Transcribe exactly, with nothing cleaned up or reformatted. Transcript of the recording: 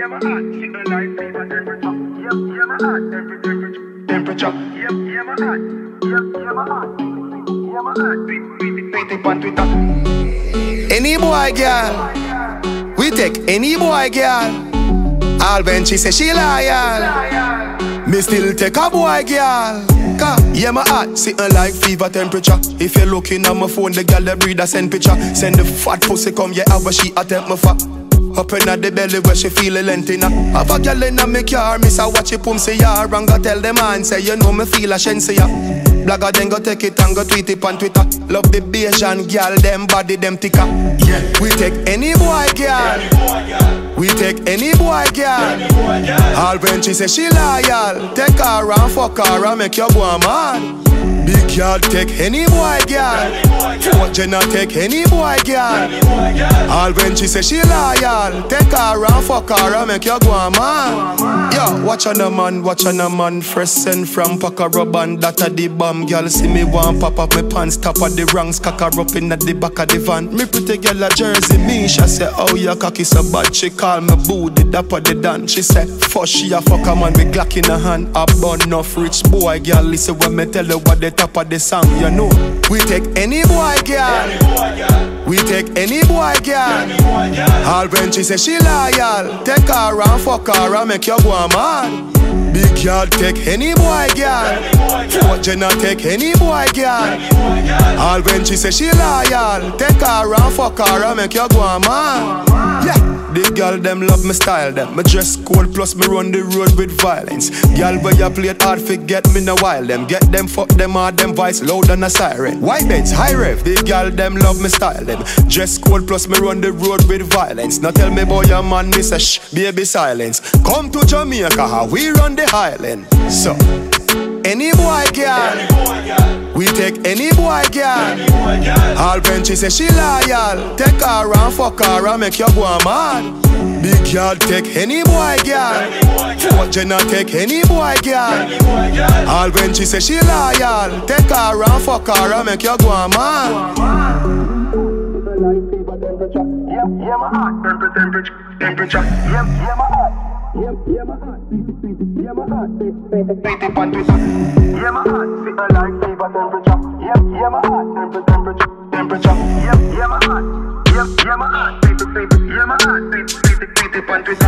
yeah, my heart. She a like fever temperature. Yep, yeah, my heart. Temperature. Temperature. Yep, yeah, my heart. Yep, yeah, my heart. Yeah, my heart. Tweet it on Twitter. Any boy, girl. We take any boy, girl. All when she say she loyal, me still take a boy, girl. Cause, yeah, my heart sitting like fever temperature. If you're looking at my phone, the girl that breed a send picture. Send the fat pussy come, yeah, how she attempt my fat. Up in the belly where she feel a length in her. Have a girl in my car, miss a watch it pum say ya. And go tell the man, say you know me feel a shen say ya. Blogger then go take it and go tweet it on Twitter. Love the Bayesian girl, them body, them thicker. Yeah. We take any boy, girl. We take any boy, girl. All when she say she loyal, take her and fuck her and make you go mad. Big girl take any boy, girl. Fort Jenna take any boy, girl. All when she say she loyal, take her and fuck her and make you go mad. Yo, watch on a man, watch on a man. Fresh send from Paca Rubban, that a the bomb. Girl see me want pop up my pants, top of the ranks, cock her up in the back of the van. Me pretty girl a Jersey, me she say, oh your cocky so bad. She call me booty, dap of the dan. She say, fuck she a fuck a man with Glock in her hand. A bun enough rich boy, girl. Listen when me tell her what the top of the song, you know. We take any boy, girl. We take any boy, girl. All when she say she loyal, take her and fuck her and make you go mad. Big girl take any boy, girl. Fort Jenna take any boy, girl. All when she say she loyal, take her and fuck her and make you go mad. Yeah. The girl them love me style them. Me dress cold plus me run the road with violence. Girl where you play it hard forget me no while them. Get them fuck them hard them voice loud than a siren. White beds high rev. The girl them love me style them. Dress cold plus me run the road with violence. Now tell me boy your man me say shh baby silence. Come to Jamaica how we run the island. So any boy girl, we take any boy girl. All when she say she loyal, take her and fuck her and make you go mad. Big girl take any boy girl. Fort Jenna take any boy girl. All when she say she loyal, take her and fuck her and make you go mad. Yep, yeah, my heart. Temperature, temperature. Yep, yeah, my heart. Yep, yeah, my heart. Yeah, my heart. Tweet it on Twitter. Yeah, my heart. Sit a like fever temperature. Yep, yeah, my heart. Temperature, temperature. Yep, yeah, my heart. Yep, yeah, my heart. Tweet it, tweet it. Yeah, my heart. Tweet it, tweet it on Twitter.